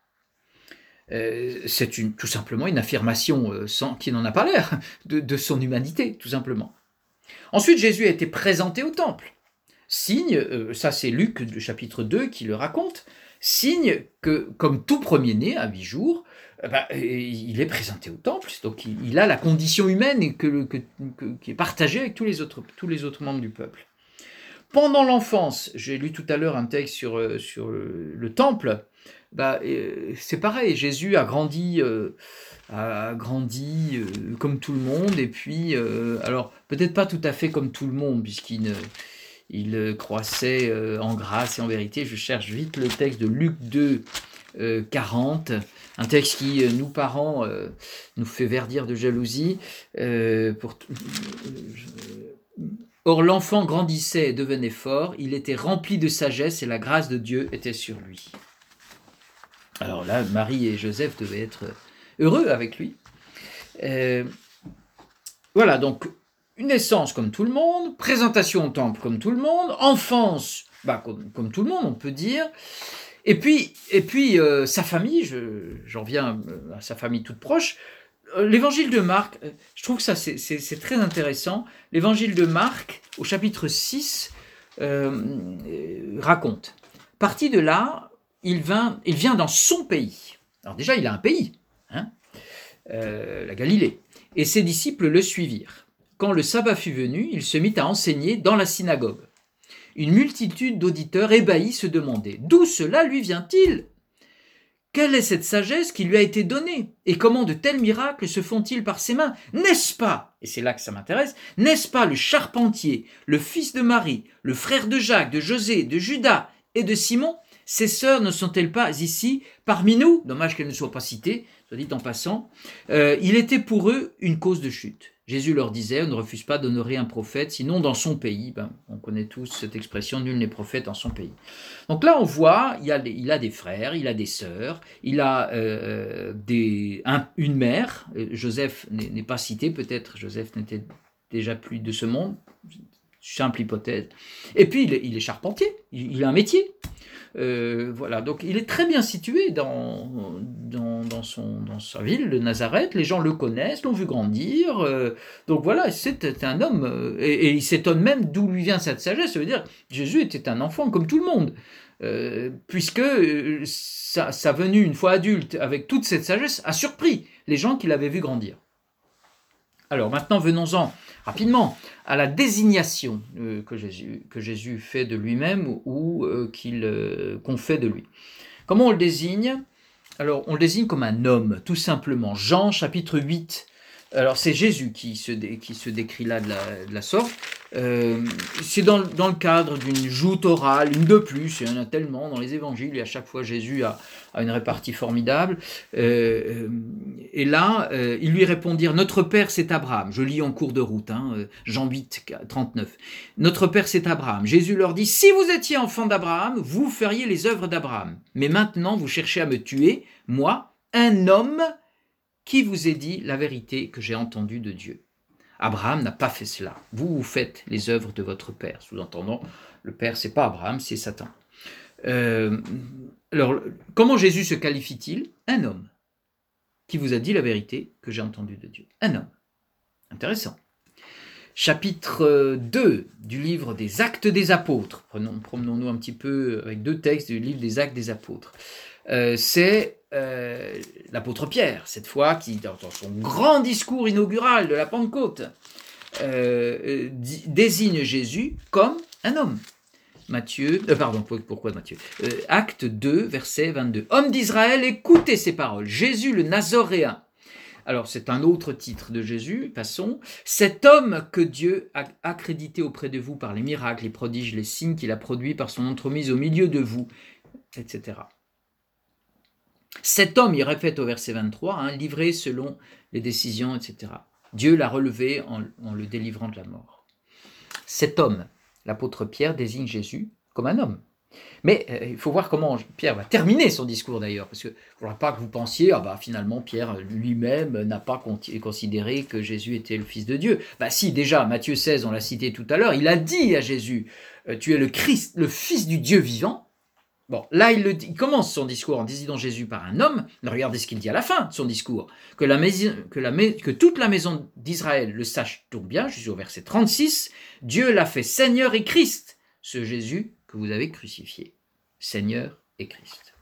A: C'est tout simplement une affirmation qui n'en a pas l'air de son humanité, tout simplement. Ensuite, Jésus a été présenté au temple. Signe, ça c'est Luc chapitre 2 qui le raconte, signe que comme tout premier-né à 8 jours, il est présenté au temple, donc il a la condition humaine qui est partagée avec tous les autres membres du peuple. Pendant l'enfance, j'ai lu tout à l'heure un texte sur le temple. C'est pareil, Jésus a grandi comme tout le monde, et puis, alors peut-être pas tout à fait comme tout le monde, puisqu'il croissait en grâce et en vérité. Je cherche vite le texte de Luc 2, 40, un texte qui, nous parents, nous fait verdir de jalousie. Or l'enfant grandissait et devenait fort, il était rempli de sagesse et la grâce de Dieu était sur lui. Alors là, Marie et Joseph devaient être heureux avec lui. Voilà, donc une naissance comme tout le monde, présentation au temple comme tout le monde, enfance comme tout le monde, on peut dire. Et puis sa famille, j'en viens à sa famille toute proche, l'évangile de Marc, je trouve que ça c'est très intéressant. L'évangile de Marc, au chapitre 6, raconte. Parti de là, il vient dans son pays. Alors déjà, il a un pays, hein, la Galilée. Et ses disciples le suivirent. Quand le sabbat fut venu, il se mit à enseigner dans la synagogue. Une multitude d'auditeurs ébahis se demandaient « D'où cela lui vient-il ? Quelle est cette sagesse qui lui a été donnée ? Et comment de tels miracles se font-ils par ses mains ? N'est-ce pas, et c'est là que ça m'intéresse, n'est-ce pas le charpentier, le fils de Marie, le frère de Jacques, de José, de Judas et de Simon ? Ces sœurs ne sont-elles pas ici parmi nous ? Dommage qu'elles ne soient pas citées, soit dit en passant. Il était pour eux une cause de chute. Jésus leur disait, on ne refuse pas d'honorer un prophète, sinon dans son pays. On connaît tous cette expression, nul n'est prophète en son pays. Donc là, on voit, il a des frères, il a des sœurs, il a une mère. Joseph n'est pas cité, peut-être Joseph n'était déjà plus de ce monde, simple hypothèse. Et puis, il est charpentier, il a un métier. Voilà, donc il est très bien situé dans sa ville de Nazareth. Les gens le connaissent, l'ont vu grandir. Donc voilà, c'est un homme. Et il s'étonne même d'où lui vient cette sagesse. Ça veut dire Jésus était un enfant comme tout le monde. Puisque sa venue une fois adulte avec toute cette sagesse a surpris les gens qui l'avaient vu grandir. Alors maintenant, venons-en rapidement à la désignation que Jésus fait de lui-même ou qu'on fait de lui. Comment on le désigne ? Alors, on le désigne comme un homme, tout simplement. Jean, chapitre 8. Alors, c'est Jésus qui se décrit là de la sorte. C'est dans le cadre d'une joute orale, une de plus, il y en a tellement dans les évangiles, et à chaque fois Jésus a une répartie formidable. Et là, ils lui répondirent, notre père c'est Abraham. Je lis en cours de route, Jean 8, 39. Notre père c'est Abraham. Jésus leur dit, si vous étiez enfant d'Abraham, vous feriez les œuvres d'Abraham. Mais maintenant, vous cherchez à me tuer, moi, un homme qui vous ai dit la vérité que j'ai entendue de Dieu. Abraham n'a pas fait cela. Vous faites les œuvres de votre père. Sous-entendant, le père, c'est pas Abraham, c'est Satan. Alors, comment Jésus se qualifie-t-il ? Un homme qui vous a dit la vérité que j'ai entendue de Dieu. Un homme. Intéressant. Chapitre 2 du livre des Actes des Apôtres. Promenons-nous un petit peu avec 2 textes du livre des Actes des Apôtres. C'est l'apôtre Pierre, cette fois, qui, dans son grand discours inaugural de la Pentecôte, désigne Jésus comme un homme. Pourquoi Matthieu ? Acte 2, verset 22. Homme d'Israël, écoutez ces paroles. Jésus le Nazoréen. Alors, c'est un autre titre de Jésus, passons. Cet homme que Dieu a accrédité auprès de vous par les miracles, les prodiges, les signes qu'il a produits par son entremise au milieu de vous, etc. Cet homme, il répète au verset 23, livré selon les décisions, etc. Dieu l'a relevé en le délivrant de la mort. Cet homme, l'apôtre Pierre, désigne Jésus comme un homme. Mais il faut voir comment Pierre va terminer son discours d'ailleurs, parce qu'il ne faudra pas que vous pensiez, finalement Pierre lui-même n'a pas considéré que Jésus était le Fils de Dieu. Si, déjà, Matthieu 16, on l'a cité tout à l'heure, il a dit à Jésus, tu es le Christ, le Fils du Dieu vivant. Bon, là, il commence son discours en désignant Jésus par un homme. Regardez ce qu'il dit à la fin de son discours. Que toute la maison d'Israël le sache donc bien, jusqu'au verset 36, Dieu l'a fait Seigneur et Christ, ce Jésus que vous avez crucifié. Seigneur et Christ.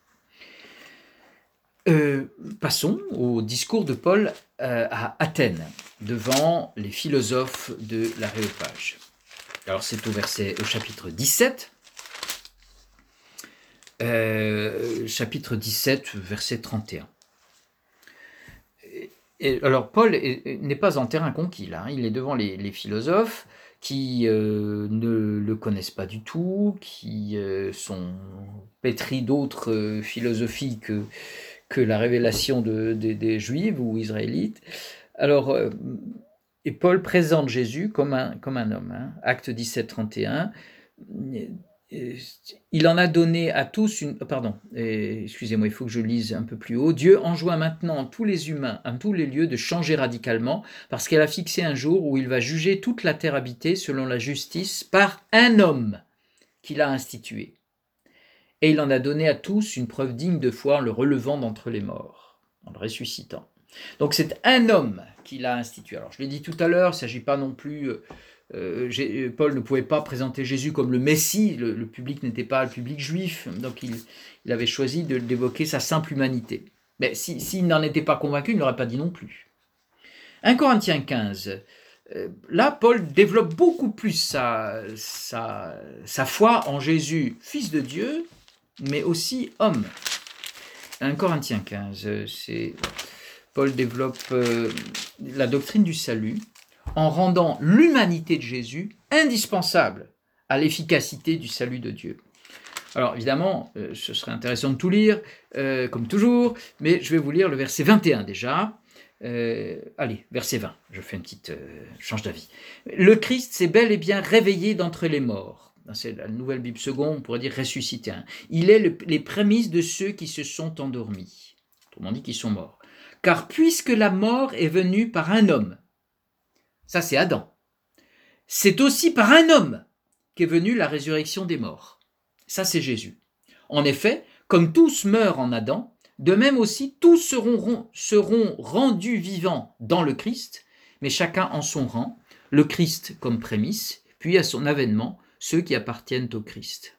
A: Passons au discours de Paul à Athènes, devant les philosophes de l'Aréopage. Alors, c'est au chapitre 17. Chapitre 17, verset 31. Alors, Paul n'est pas en terrain conquis, là. Il est devant les philosophes qui ne le connaissent pas du tout, qui sont pétris d'autres philosophies que la révélation des Juifs ou Israélites. Alors, et Paul présente Jésus comme un homme. Acte 17, 31. Il en a donné à tous excusez-moi, il faut que je lise un peu plus haut. Dieu enjoint maintenant tous les humains, à tous les lieux, de changer radicalement, parce qu'elle a fixé un jour où il va juger toute la terre habitée selon la justice par un homme qu'il a institué. Et il en a donné à tous une preuve digne de foi en le relevant d'entre les morts, en le ressuscitant. Donc c'est un homme qui l'a institué. Alors je l'ai dit tout à l'heure, il ne s'agit pas non plus... Paul ne pouvait pas présenter Jésus comme le Messie, le public n'était pas le public juif, donc il avait choisi d'évoquer sa simple humanité. Mais s'il n'en était pas convaincu, il ne l'aurait pas dit non plus. 1 Corinthiens 15, là Paul développe beaucoup plus sa foi en Jésus, fils de Dieu, mais aussi homme. 1 Corinthiens 15, Paul développe la doctrine du salut en rendant l'humanité de Jésus indispensable à l'efficacité du salut de Dieu. Alors évidemment, ce serait intéressant de tout lire, comme toujours, mais je vais vous lire le verset 21 déjà. Allez, verset 20, je fais une petite change d'avis. Le Christ s'est bel et bien réveillé d'entre les morts. C'est la nouvelle Bible seconde, on pourrait dire ressuscité. Il est les prémices de ceux qui se sont endormis. Autrement dit, qui sont morts. Car puisque la mort est venue par un homme, ça c'est Adam, c'est aussi par un homme qu'est venue la résurrection des morts. Ça c'est Jésus. En effet, comme tous meurent en Adam, de même aussi tous seront rendus vivants dans le Christ, mais chacun en son rang, le Christ comme prémisse, puis à son avènement, ceux qui appartiennent au Christ.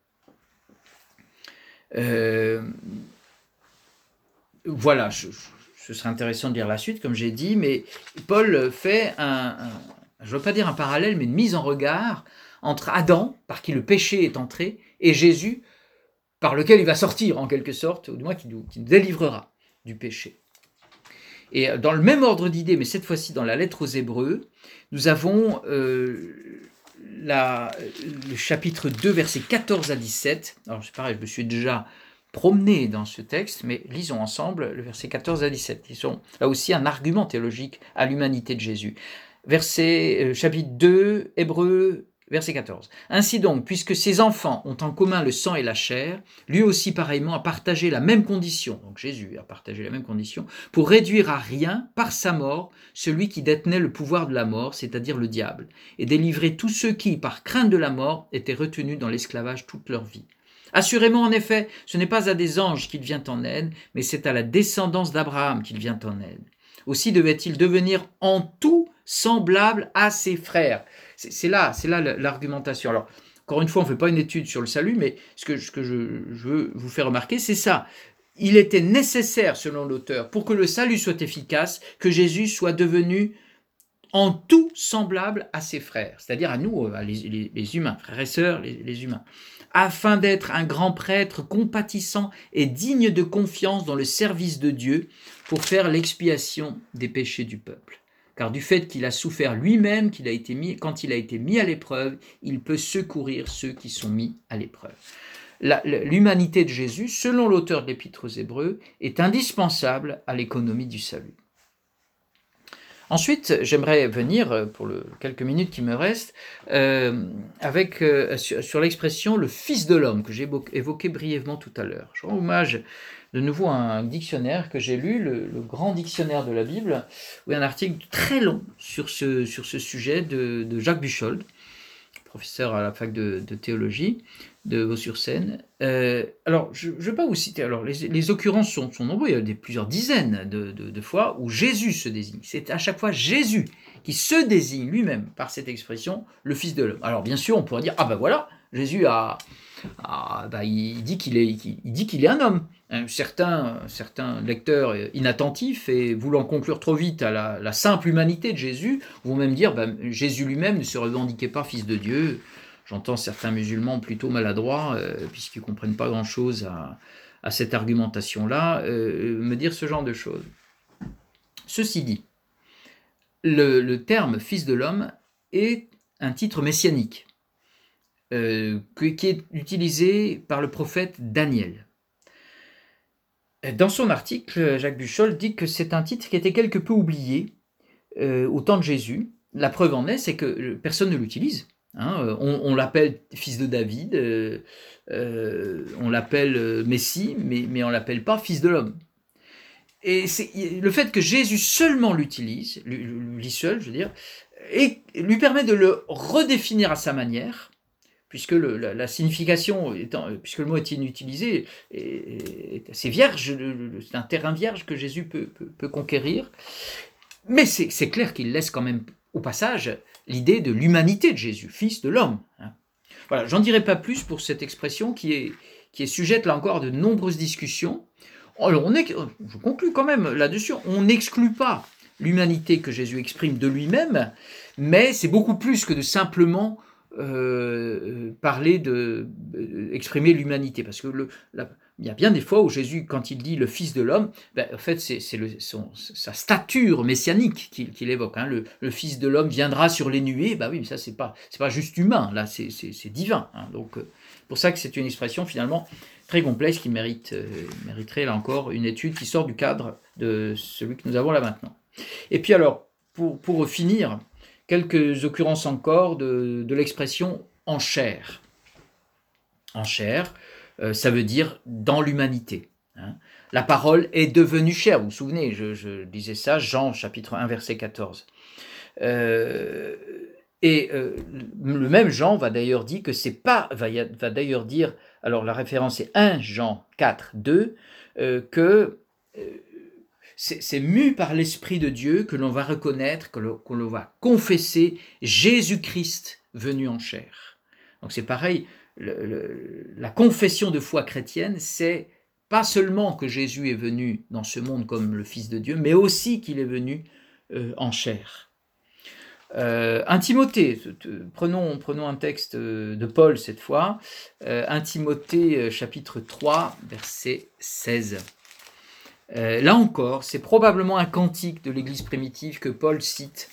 A: Voilà, ce serait intéressant de lire la suite, comme j'ai dit, mais Paul fait je ne veux pas dire un parallèle, mais une mise en regard entre Adam, par qui le péché est entré, et Jésus, par lequel il va sortir en quelque sorte, ou du moins qui nous délivrera du péché. Et dans le même ordre d'idées, mais cette fois-ci dans la lettre aux Hébreux, nous avons le chapitre 2, versets 14 à 17. Alors c'est pareil, je me suis déjà promené dans ce texte, mais lisons ensemble le verset 14 à 17. Ils sont là aussi un argument théologique à l'humanité de Jésus. Chapitre 2, Hébreux, verset 14. Ainsi donc, puisque ses enfants ont en commun le sang et la chair, lui aussi pareillement a partagé la même condition, donc Jésus a partagé la même condition, pour réduire à rien, par sa mort, celui qui détenait le pouvoir de la mort, c'est-à-dire le diable, et délivrer tous ceux qui, par crainte de la mort, étaient retenus dans l'esclavage toute leur vie. Assurément, en effet, ce n'est pas à des anges qu'il vient en aide, mais c'est à la descendance d'Abraham qu'il vient en aide. Aussi devait-il devenir en tout semblable à ses frères. C'est là l'argumentation. Alors, encore une fois, on ne fait pas une étude sur le salut, mais ce que je veux vous faire remarquer, c'est ça. Il était nécessaire, selon l'auteur, pour que le salut soit efficace, que Jésus soit devenu en tout semblable à ses frères, c'est-à-dire à nous, les humains, frères et sœurs, les humains, afin d'être un grand prêtre compatissant et digne de confiance dans le service de Dieu pour faire l'expiation des péchés du peuple. Car du fait qu'il a souffert lui-même, quand il a été mis à l'épreuve, il peut secourir ceux qui sont mis à l'épreuve. L'humanité de Jésus, selon l'auteur de l'Épître aux Hébreux, est indispensable à l'économie du salut. Ensuite, j'aimerais venir, pour quelques minutes qui me restent, sur l'expression « le Fils de l'homme » que j'ai évoqué brièvement tout à l'heure. Je rends hommage de nouveau à un dictionnaire que j'ai lu, le grand dictionnaire de la Bible, où il y a un article très long sur ce sujet de Jacques Buchold, professeur à la fac de théologie de Vaux-sur-Seine. Alors, je ne vais pas vous citer, alors les occurrences sont nombreuses, il y a plusieurs dizaines de fois où Jésus se désigne. C'est à chaque fois Jésus qui se désigne lui-même par cette expression, le Fils de l'homme. Alors bien sûr, on pourrait dire, ah ben voilà, Jésus il dit qu'il est un homme. Certains lecteurs inattentifs et voulant conclure trop vite à la simple humanité de Jésus vont même dire Jésus lui-même ne se revendiquait pas fils de Dieu. J'entends certains musulmans plutôt maladroits, puisqu'ils ne comprennent pas grand-chose à cette argumentation-là, me dire ce genre de choses. Ceci dit, le terme fils de l'homme est un titre messianique qui est utilisé par le prophète Daniel. Dans son article, Jacques Buchold dit que c'est un titre qui était quelque peu oublié au temps de Jésus. La preuve en est, c'est que personne ne l'utilise. On l'appelle fils de David, on l'appelle Messie, mais on ne l'appelle pas fils de l'homme. Et c'est le fait que Jésus seulement l'utilise, lui seul, je veux dire, et lui permet de le redéfinir à sa manière, puisque la signification, puisque le mot est inutilisé, est assez vierge, c'est un terrain vierge que Jésus peut conquérir. Mais c'est clair qu'il laisse quand même au passage l'idée de l'humanité de Jésus, fils de l'homme. Voilà, j'en dirai pas plus pour cette expression qui est sujette là encore à de nombreuses discussions. Alors je conclus quand même là-dessus, on n'exclut pas l'humanité que Jésus exprime de lui-même, mais c'est beaucoup plus que de simplement exprimer l'humanité, parce que il y a bien des fois où Jésus, quand il dit le Fils de l'homme, en fait c'est sa stature messianique qu'il évoque. Le Fils de l'homme viendra sur les nuées, oui, mais ça c'est pas juste humain, là c'est divin. Donc pour ça que c'est une expression finalement très complexe qui mériterait là encore une étude qui sort du cadre de celui que nous avons là maintenant. Et puis alors, pour finir, quelques occurrences encore de l'expression « en chair ». En chair, ça veut dire dans l'humanité. La parole est devenue chair. Vous vous souvenez, je disais ça, Jean chapitre 1, verset 14. Le même Jean va d'ailleurs dire que c'est pas, va d'ailleurs dire, alors la référence est 1 Jean 4, 2, que c'est mu par l'Esprit de Dieu que l'on va reconnaître, que l'on va confesser Jésus-Christ venu en chair. Donc c'est pareil, la confession de foi chrétienne, c'est pas seulement que Jésus est venu dans ce monde comme le Fils de Dieu, mais aussi qu'il est venu en chair. 1 Timothée, prenons un texte de Paul cette fois, 1 Timothée chapitre 3, verset 16. Là encore, c'est probablement un cantique de l'Église primitive que Paul cite.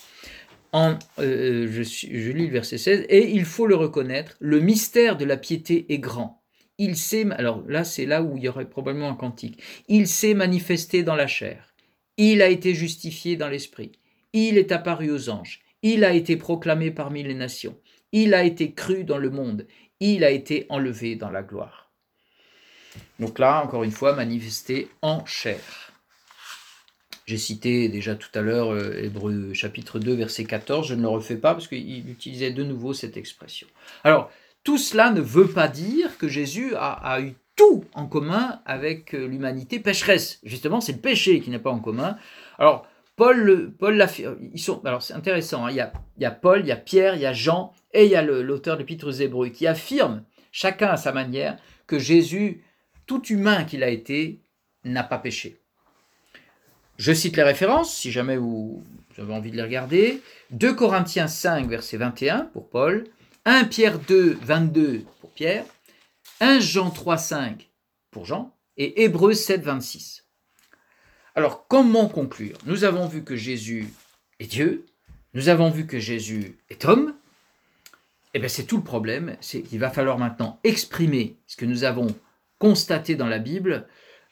A: Je lis le verset 16. « Et il faut le reconnaître, le mystère de la piété est grand. Il s'est, alors là, c'est là où il y aurait probablement un cantique. Il s'est manifesté dans la chair. Il a été justifié dans l'esprit. Il est apparu aux anges. Il a été proclamé parmi les nations. Il a été cru dans le monde. Il a été enlevé dans la gloire. » Donc là, encore une fois, manifesté en chair. J'ai cité déjà tout à l'heure Hébreux chapitre 2, verset 14, je ne le refais pas parce qu'il utilisait de nouveau cette expression. Alors, tout cela ne veut pas dire que Jésus a eu tout en commun avec l'humanité pécheresse. Justement, c'est le péché qui n'a pas en commun. Alors, Paul alors c'est intéressant, il y a Paul, il y a Pierre, il y a Jean, et il y a l'auteur de l'Épître aux Hébreux qui affirme, chacun à sa manière, que Jésus, tout humain qu'il a été, n'a pas péché. Je cite les références, si jamais vous avez envie de les regarder. 2 Corinthiens 5, verset 21 pour Paul, 1 Pierre 2, 22 pour Pierre, 1 Jean 3, 5 pour Jean, et Hébreux 7, 26. Alors, comment conclure ? Nous avons vu que Jésus est Dieu, nous avons vu que Jésus est homme. Eh bien, c'est tout le problème, c'est qu'il va falloir maintenant exprimer ce que nous avons constaté dans la Bible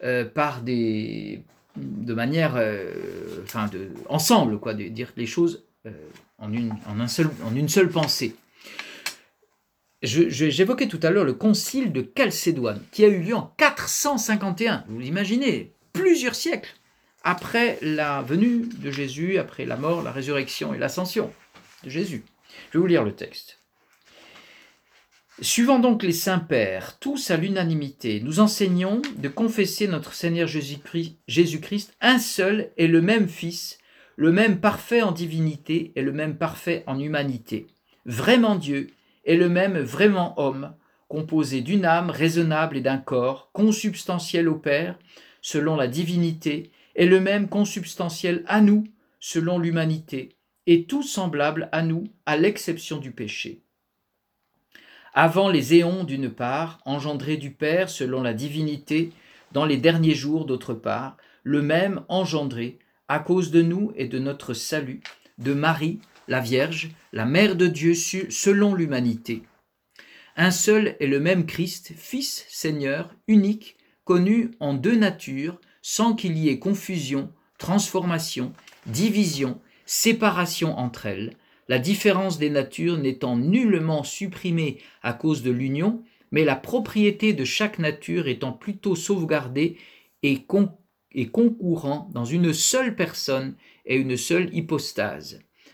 A: de manière, ensemble, quoi, de dire les choses en une seule pensée. J'évoquais tout à l'heure le concile de Chalcédoine, qui a eu lieu en 451, vous l'imaginez, plusieurs siècles après la venue de Jésus, après la mort, la résurrection et l'ascension de Jésus. Je vais vous lire le texte. Suivant donc les saints pères, tous à l'unanimité, nous enseignons de confesser notre Seigneur Jésus-Christ, un seul et le même Fils, le même parfait en divinité et le même parfait en humanité, vraiment Dieu et le même vraiment homme, composé d'une âme raisonnable et d'un corps, consubstantiel au Père, selon la divinité, et le même consubstantiel à nous, selon l'humanité, et tout semblable à nous, à l'exception du péché. Avant les éons d'une part, engendré du Père selon la divinité, dans les derniers jours d'autre part, le même engendré, à cause de nous et de notre salut, de Marie, la Vierge, la Mère de Dieu selon l'humanité. Un seul et le même Christ, Fils, Seigneur, unique, connu en deux natures, sans qu'il y ait confusion, transformation, division, séparation entre elles, la différence des natures n'étant nullement supprimée à cause de l'union, mais la propriété de chaque nature étant plutôt sauvegardée et concourant dans une seule personne et une seule hypostase.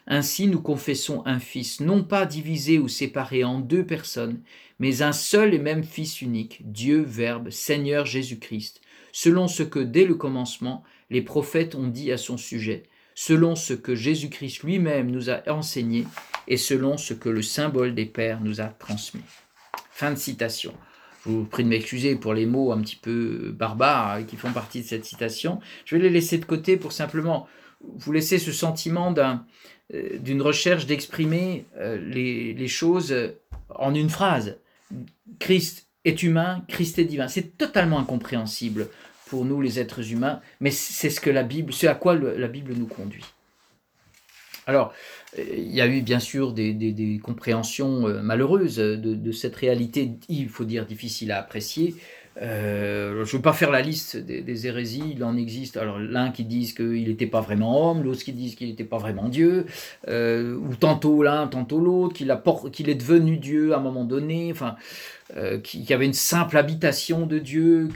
A: Ainsi nous confessons un Fils, non pas divisé ou séparé en deux personnes, mais un seul et même Fils unique, Dieu Verbe, Seigneur Jésus-Christ, selon ce que dès le commencement les prophètes ont dit à son sujet, selon ce que Jésus-Christ lui-même nous a enseigné et selon ce que le symbole des pères nous a transmis. » Fin de citation. Je vous prie de m'excuser pour les mots un petit peu barbares qui font partie de cette citation. Je vais les laisser de côté pour simplement vous laisser ce sentiment d'une recherche d'exprimer les choses en une phrase. Christ est humain, Christ est divin. C'est totalement incompréhensible pour nous les êtres humains, mais c'est ce à quoi la Bible nous conduit. Alors, il y a eu bien sûr des compréhensions malheureuses de cette réalité, il faut dire, difficile à apprécier. Je ne veux pas faire la liste des hérésies, il en existe. Alors, l'un qui disent qu'il n'était pas vraiment homme, l'autre qui disent qu'il n'était pas vraiment Dieu, ou tantôt l'un, tantôt l'autre, qu'il est devenu Dieu à un moment donné, enfin, qu'il y avait une simple habitation de Dieu,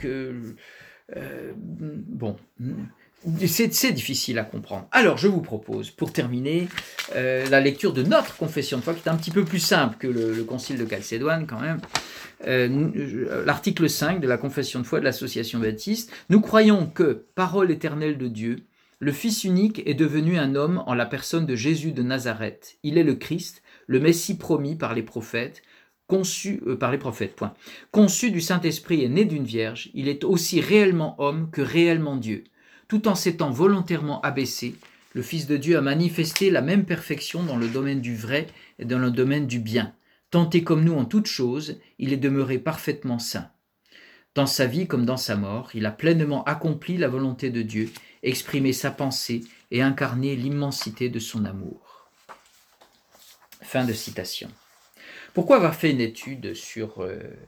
A: bon... C'est difficile à comprendre. Alors, je vous propose, pour terminer, la lecture de notre confession de foi, qui est un petit peu plus simple que le concile de Chalcédoine, quand même. L'article 5 de la confession de foi de l'Association baptiste. Nous croyons que, parole éternelle de Dieu, le Fils unique est devenu un homme en la personne de Jésus de Nazareth. Il est le Christ, le Messie promis par les prophètes, conçu du Saint-Esprit et né d'une vierge. Il est aussi réellement homme que réellement Dieu. Tout en s'étant volontairement abaissé, le Fils de Dieu a manifesté la même perfection dans le domaine du vrai et dans le domaine du bien. Tenté comme nous en toutes choses, il est demeuré parfaitement saint. Dans sa vie comme dans sa mort, il a pleinement accompli la volonté de Dieu, exprimé sa pensée et incarné l'immensité de son amour. Fin de citation. Pourquoi avoir fait une étude sur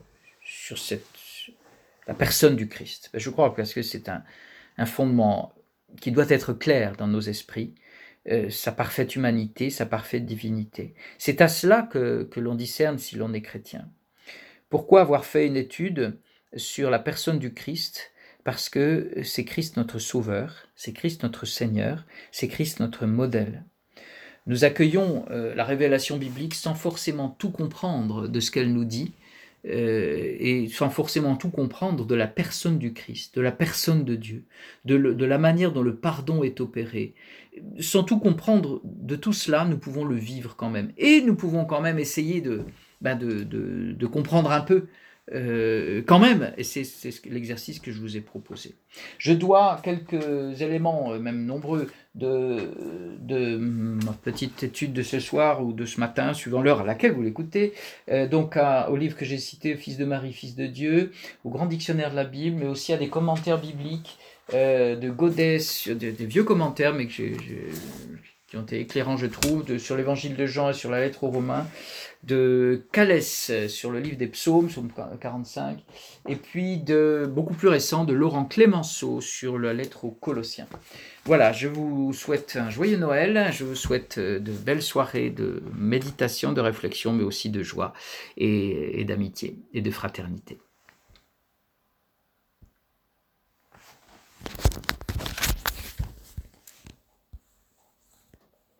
A: la personne du Christ ? Je crois parce que c'est un fondement qui doit être clair dans nos esprits, sa parfaite humanité, sa parfaite divinité. C'est à cela que l'on discerne si l'on est chrétien. Pourquoi avoir fait une étude sur la personne du Christ ? Parce que c'est Christ notre Sauveur, c'est Christ notre Seigneur, c'est Christ notre modèle. Nous accueillons la révélation biblique sans forcément tout comprendre de ce qu'elle nous dit, et sans forcément tout comprendre de la personne du Christ, de la personne de Dieu, de la manière dont le pardon est opéré. Sans tout comprendre de tout cela, nous pouvons le vivre quand même. Et nous pouvons quand même essayer de comprendre un peu quand même, et c'est l'exercice que je vous ai proposé. Je dois quelques éléments, même nombreux, de ma petite étude de ce soir ou de ce matin, suivant l'heure à laquelle vous l'écoutez, donc au livre que j'ai cité, Fils de Marie, Fils de Dieu, au Grand Dictionnaire de la Bible, mais aussi à des commentaires bibliques de Godès, des vieux commentaires, mais qui ont été éclairants, je trouve, sur l'Évangile de Jean et sur la lettre aux Romains, de Calès sur le livre des Psaumes, Psaume 45, et puis de beaucoup plus récent de Laurent Clémenceau sur la lettre aux Colossiens. Voilà, je vous souhaite un joyeux Noël, je vous souhaite de belles soirées de méditation, de réflexion, mais aussi de joie et d'amitié et de fraternité.